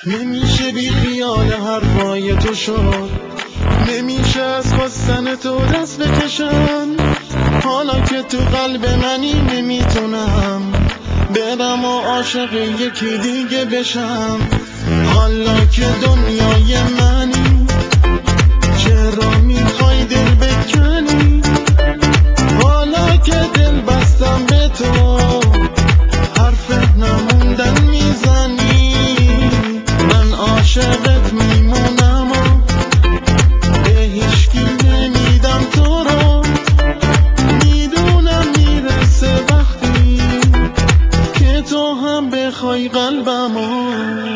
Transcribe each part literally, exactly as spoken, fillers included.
نمیشه بی خیال حرفای تو شد، نمیشه از خواستن تو دست بکشم. حالا که تو قلب منی نمیتونم برم و عاشق یکی دیگه بشم. حالا که دنیای منی چرا میخوای دل بکنی؟ حالا که دل بستم به تو حرف نموندن میزنی. من عاشقت میمونم و به هیچکی نمیدم تو رو. میدونم میرسه وقتی که تو هم بخوای قلبمو.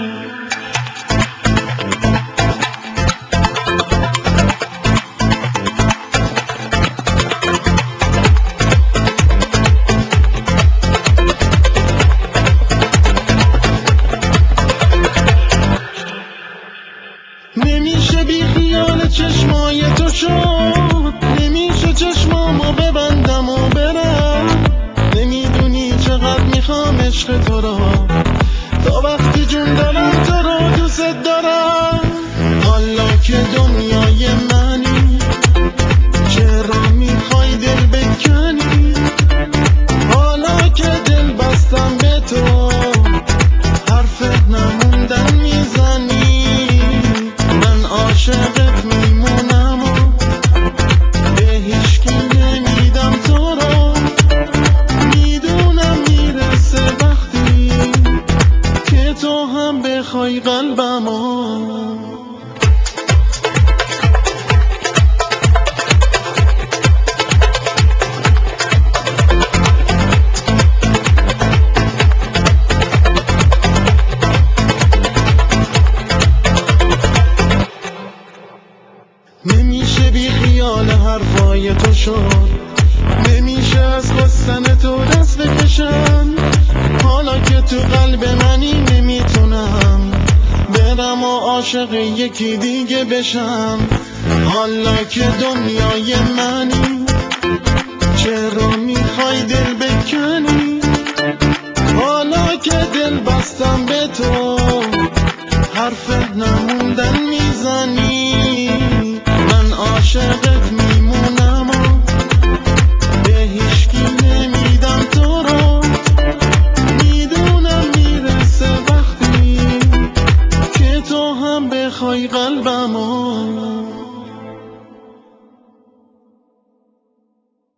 نمیشه بی خیال چشمای تو شد، نمیشه چشمامو ببندم و برم. نمیدونی چقدر میخوام عشق تو رو، تا وقتی جون دارم تو رو دوست دارم. حالا که دنیای منی چرا میخوای دل بکنی؟ حالا که دل بستم به تو حرف نموندن میزنی. من عاشقت میمونم و به هیچکی نمیدم تو رو. میدونم میرسه وقتی که تو هم بخوای قلبمو. نمیشه بی خیال حرفای تو شد، نمیشه از خواستن تو دست بکشم. حالا که تو قلب منی نمیتونم برم و عاشق یکی دیگه بشم. حالا که دنیای منی چرا میخوای دل بکنی؟ حالا که دل بستم به تو حرف نموندن میزنی. من عاشقت میمونم و به هیچکی نمیدم تو رو. میدونم میرسه وقتی که تو هم بخوای قلبمو.